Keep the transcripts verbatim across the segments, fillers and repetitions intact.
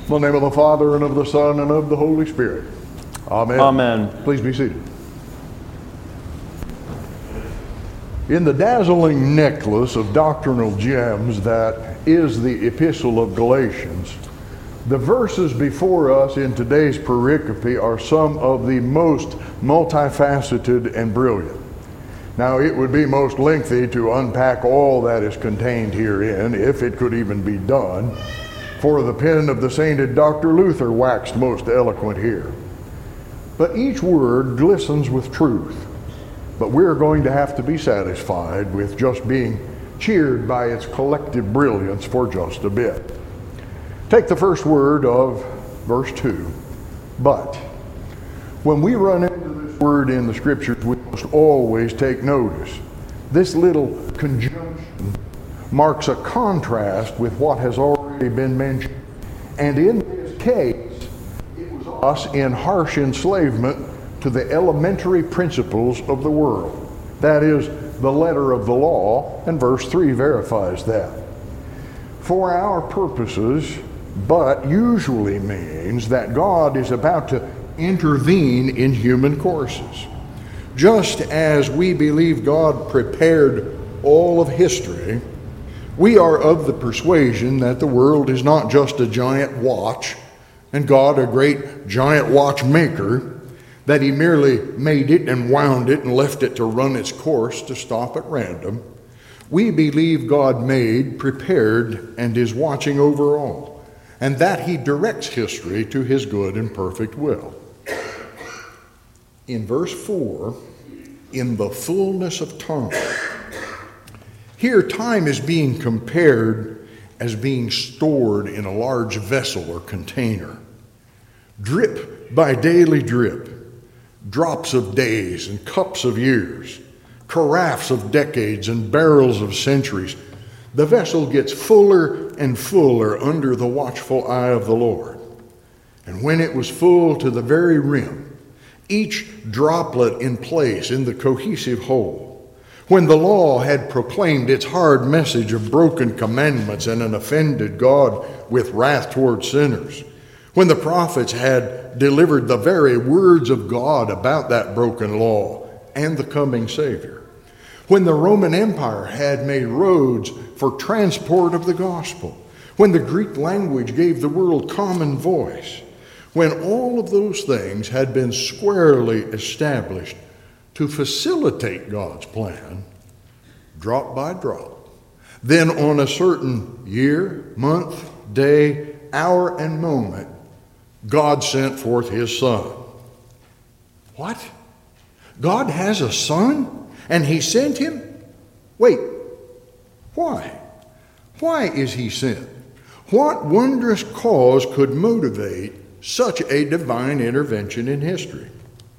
In the name of the Father, and of the Son, and of the Holy Spirit. Amen. Amen. Please be seated. In the dazzling necklace of doctrinal gems that is the Epistle of Galatians, the verses before us in today's pericope are some of the most multifaceted and brilliant. Now, it would be most lengthy to unpack all that is contained herein, if it could even be done, for the pen of the sainted Doctor Luther waxed most eloquent here. But each word glistens with truth, but we're going to have to be satisfied with just being cheered by its collective brilliance for just a bit. Take the first word of verse two, but. When we run into this word in the scriptures, we must always take notice. This little conjunction marks a contrast with what has already been mentioned. And in this case, it was us in harsh enslavement to the elementary principles of the world. That is, the letter of the law, and verse three verifies that. For our purposes, but usually means that God is about to intervene in human courses. Just as we believe God prepared all of history, we are of the persuasion that the world is not just a giant watch and God a great giant watchmaker, that he merely made it and wound it and left it to run its course to stop at random. We believe God made, prepared, and is watching over all, and that he directs history to his good and perfect will. In verse four, in the fullness of time. Here, time is being compared as being stored in a large vessel or container. Drip by daily drip, drops of days and cups of years, carafes of decades and barrels of centuries, the vessel gets fuller and fuller under the watchful eye of the Lord. And when it was full to the very rim, each droplet in place in the cohesive whole, when the law had proclaimed its hard message of broken commandments and an offended God with wrath toward sinners, when the prophets had delivered the very words of God about that broken law and the coming Savior, when the Roman Empire had made roads for transport of the gospel, when the Greek language gave the world common voice, when all of those things had been squarely established to facilitate God's plan, drop by drop, then on a certain year, month, day, hour, and moment, God sent forth his Son. What? God has a Son, and he sent him? Wait, why? Why is he sent? What wondrous cause could motivate such a divine intervention in history?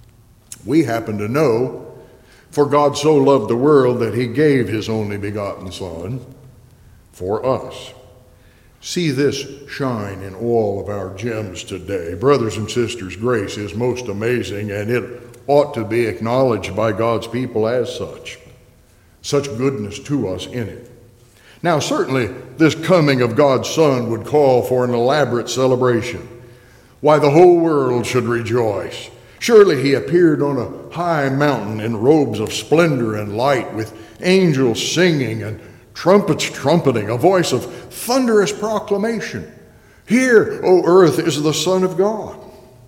We happen to know, for God so loved the world that he gave his only begotten Son for us. See this shine in all of our gems today. Brothers and sisters, grace is most amazing, and it ought to be acknowledged by God's people as such. Such goodness to us in it. Now, certainly, this coming of God's Son would call for an elaborate celebration. Why, the whole world should rejoice. Surely he appeared on a high mountain in robes of splendor and light, with angels singing and trumpets trumpeting, a voice of thunderous proclamation. Here, O earth, is the Son of God.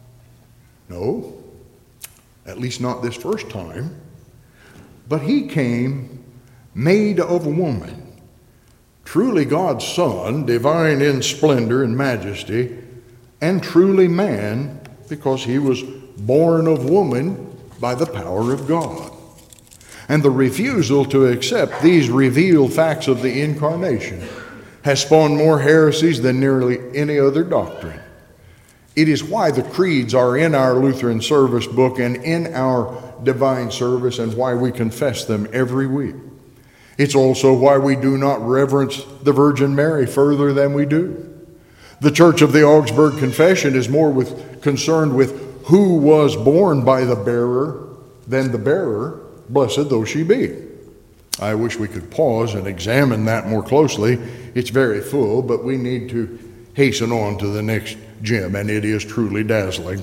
No, at least not this first time. But he came made of woman. Truly God's Son, divine in splendor and majesty, and truly man, because he was born of woman by the power of God. And the refusal to accept these revealed facts of the incarnation has spawned more heresies than nearly any other doctrine. It is why the creeds are in our Lutheran service book and in our divine service, and why we confess them every week. It's also why we do not reverence the Virgin Mary further than we do. The Church of the Augsburg Confession is more with, concerned with who was born by the bearer than the bearer, blessed though she be. I wish we could pause and examine that more closely. It's very full, but we need to hasten on to the next gem, and it is truly dazzling.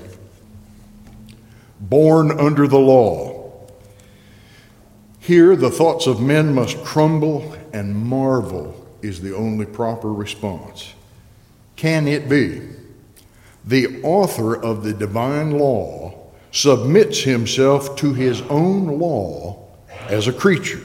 Born under the law. Here, the thoughts of men must crumble, and marvel is the only proper response. Can it be? The author of the divine law submits himself to his own law as a creature.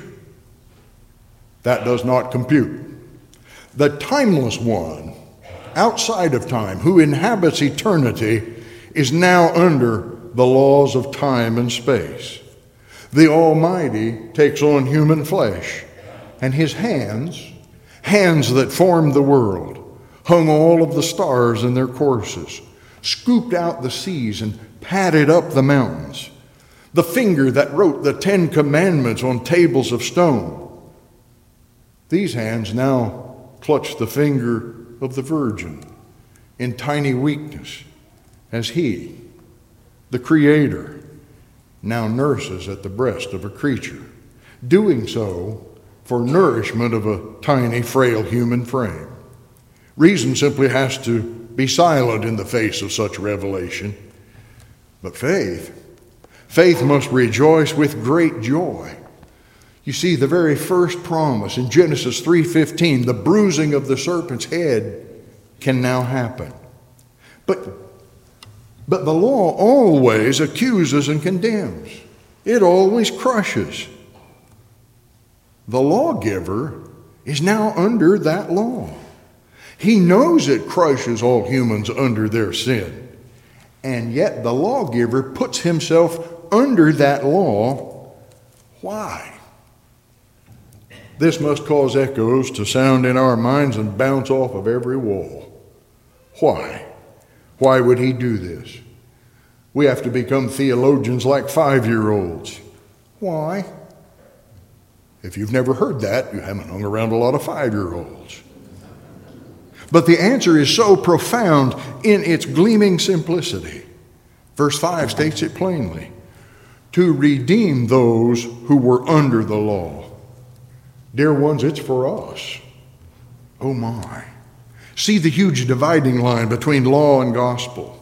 That does not compute. The timeless one, outside of time, who inhabits eternity, is now under the laws of time and space. The Almighty takes on human flesh, and his hands, hands that formed the world, hung all of the stars in their courses, scooped out the seas and patted up the mountains. The finger that wrote the Ten Commandments on tables of stone. These hands now clutch the finger of the Virgin in tiny weakness as he, the Creator, now nurses at the breast of a creature, doing so for nourishment of a tiny, frail human frame. Reason simply has to be silent in the face of such revelation. But faith, faith must rejoice with great joy. You see, the very first promise in Genesis three fifteen, the bruising of the serpent's head, can now happen. But, but the law always accuses and condemns. It always crushes. The lawgiver is now under that law. He knows it crushes all humans under their sin. And yet the lawgiver puts himself under that law. Why? This must cause echoes to sound in our minds and bounce off of every wall. Why? Why would he do this? We have to become theologians like five-year-olds. Why? If you've never heard that, you haven't hung around a lot of five-year-olds. But the answer is so profound in its gleaming simplicity. Verse five states it plainly. To redeem those who were under the law. Dear ones, it's for us. Oh my. See the huge dividing line between law and gospel.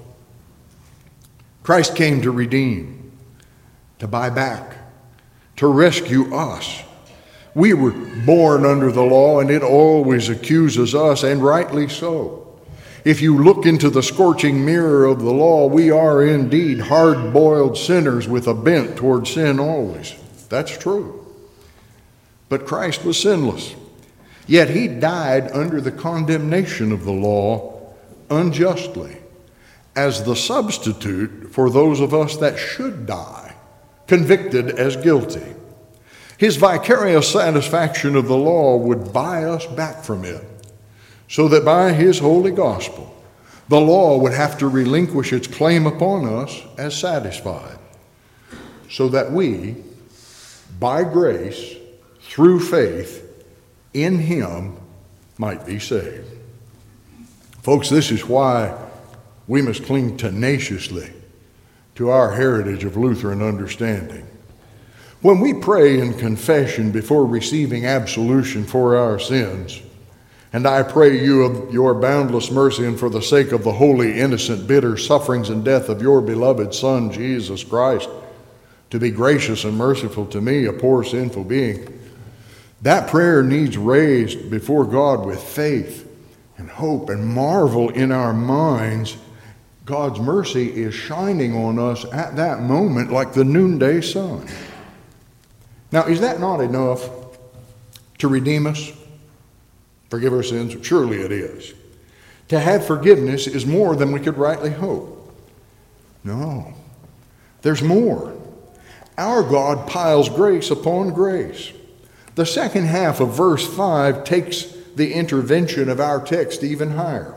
Christ came to redeem, to buy back, to rescue us. We were born under the law, and it always accuses us, and rightly so. If you look into the scorching mirror of the law, we are indeed hard-boiled sinners with a bent toward sin always. That's true. But Christ was sinless. Yet he died under the condemnation of the law unjustly as the substitute for those of us that should die, convicted as guilty. His vicarious satisfaction of the law would buy us back from it, so that by his holy gospel, the law would have to relinquish its claim upon us as satisfied, so that we, by grace, through faith in him, might be saved. Folks, this is why we must cling tenaciously to our heritage of Lutheran understanding. When we pray in confession before receiving absolution for our sins, and I pray you of your boundless mercy and for the sake of the holy, innocent, bitter sufferings and death of your beloved Son, Jesus Christ, to be gracious and merciful to me, a poor sinful being, that prayer needs raised before God with faith and hope and marvel in our minds. God's mercy is shining on us at that moment like the noonday sun. Now, is that not enough to redeem us, forgive our sins? Surely it is. To have forgiveness is more than we could rightly hope. No, there's more. Our God piles grace upon grace. The second half of verse five takes the intervention of our text even higher.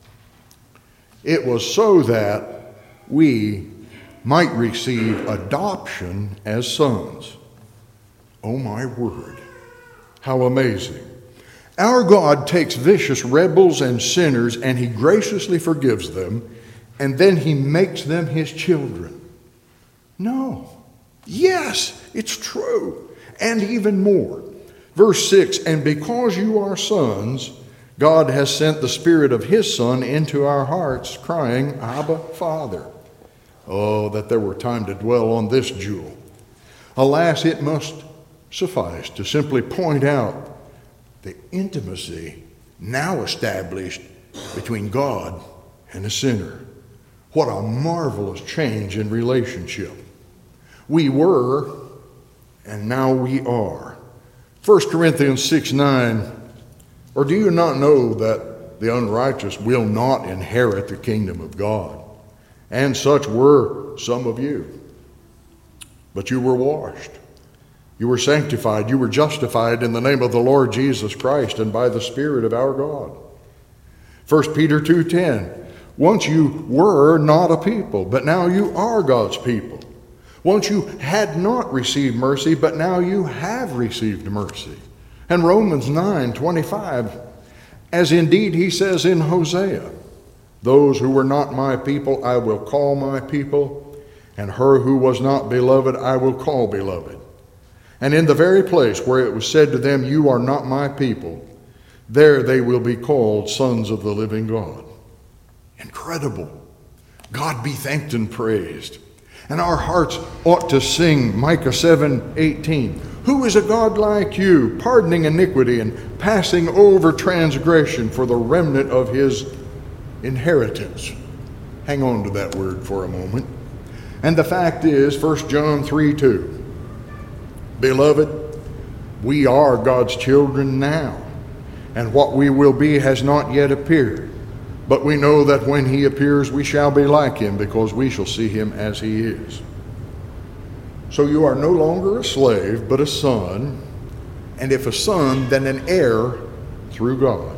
It was so that we might receive adoption as sons. Oh my word, how amazing. Our God takes vicious rebels and sinners and he graciously forgives them, and then he makes them his children. No. Yes, it's true. And even more. Verse six, and because you are sons, God has sent the Spirit of His Son into our hearts, crying, Abba, Father. Oh, that there were time to dwell on this jewel. Alas, it must suffice to simply point out the intimacy now established between God and a sinner. What a marvelous change in relationship. We were, and now we are. First Corinthians six nine, or do you not know that the unrighteous will not inherit the kingdom of God? And such were some of you. But you were washed, you were sanctified, you were justified in the name of the Lord Jesus Christ and by the Spirit of our God. First Peter two ten, once you were not a people, but now you are God's people. Once you had not received mercy, but now you have received mercy. And Romans nine twenty-five, as indeed he says in Hosea, those who were not my people I will call my people, and her who was not beloved I will call beloved. And in the very place where it was said to them, you are not my people, there they will be called sons of the living God. Incredible. God be thanked and praised. And our hearts ought to sing Micah seven eighteen. Who is a God like you, pardoning iniquity and passing over transgression for the remnant of his inheritance? Hang on to that word for a moment. And the fact is, First John three two. Beloved, we are God's children now, and what we will be has not yet appeared. But we know that when he appears, we shall be like him, because we shall see him as he is. So you are no longer a slave, but a son, and if a son, then an heir through God.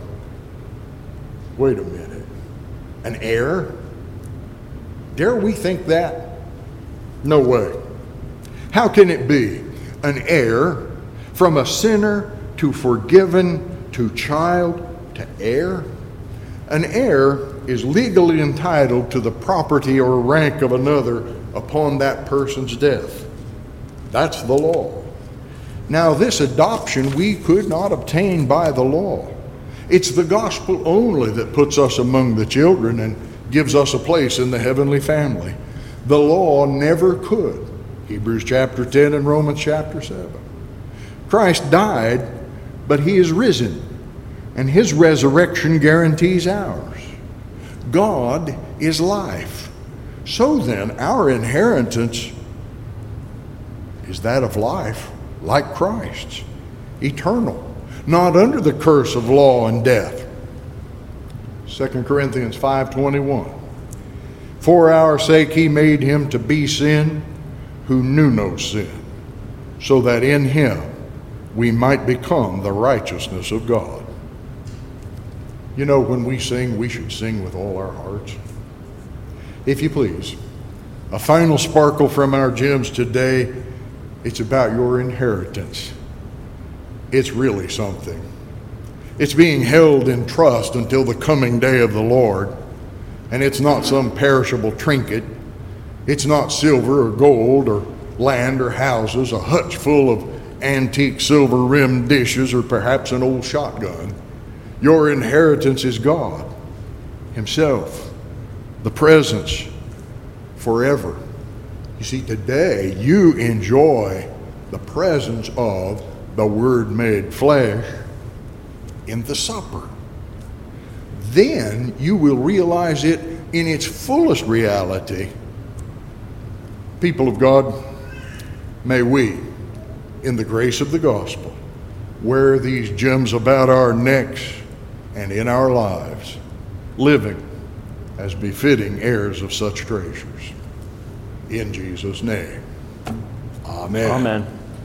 Wait a minute. An heir? Dare we think that? No way. How can it be? An heir, from a sinner to forgiven to child to heir? An heir is legally entitled to the property or rank of another upon that person's death. That's the law. Now, this adoption we could not obtain by the law. It's the gospel only that puts us among the children and gives us a place in the heavenly family. The law never could. Hebrews chapter ten and Romans chapter seven. Christ died, but he is risen, and his resurrection guarantees ours. God is life. So then, our inheritance is that of life, like Christ's, eternal, not under the curse of law and death. Second Corinthians five twenty-one. For our sake he made him to be sin who knew no sin, so that in him we might become the righteousness of God. You know, when we sing, we should sing with all our hearts. If you please, a final sparkle from our gems today. It's about your inheritance. It's really something. It's being held in trust until the coming day of the Lord. And it's not some perishable trinket. It's not silver or gold or land or houses, a hutch full of antique silver-rimmed dishes, or perhaps an old shotgun. Your inheritance is God himself, the presence forever. You see, today you enjoy the presence of the Word made flesh in the supper. Then you will realize it in its fullest reality. People of God, may we, in the grace of the gospel, wear these gems about our necks and in our lives, living as befitting heirs of such treasures. In Jesus' name, amen. Amen.